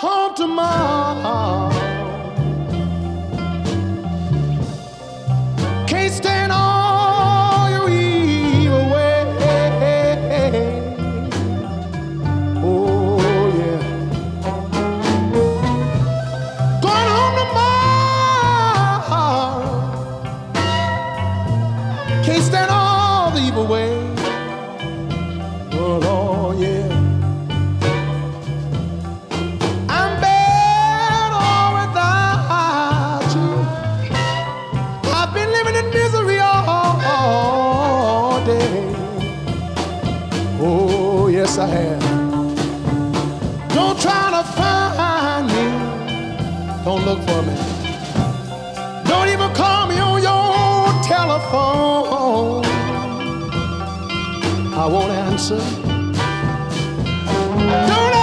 home tomorrow. Can't stand all your evil ways. Oh yeah. Going home tomorrow. Can't stand all the evil ways. Oh Lord, yeah. Oh, yes, I have. Don't try to find me. Don't look for me. Don't even call me on your telephone. I won't answer. Don't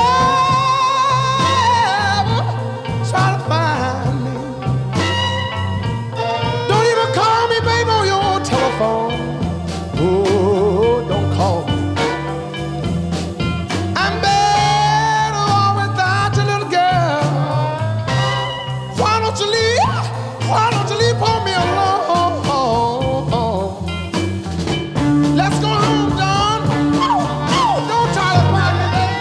ever try to find me. Don't even call me, baby, on your telephone. Oh, don't call me. I'm better off without you, little girl. Why don't you leave? Why don't you leave for me alone? Let's go home, John. Don't try to find me, baby.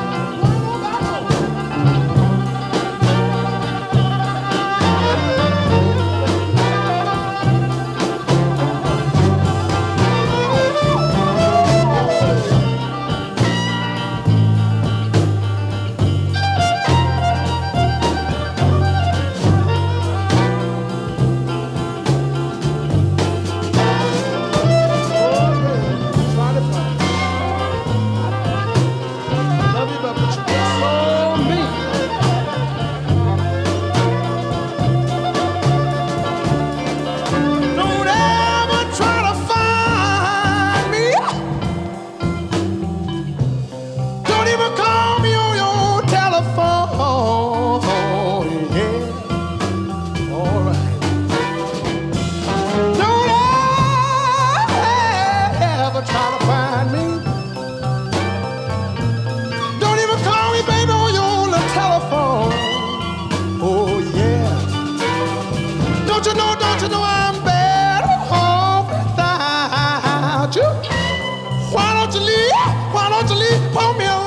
Don't you know I'm better off without you? Why don't you leave? Why don't you leave? Pull me along.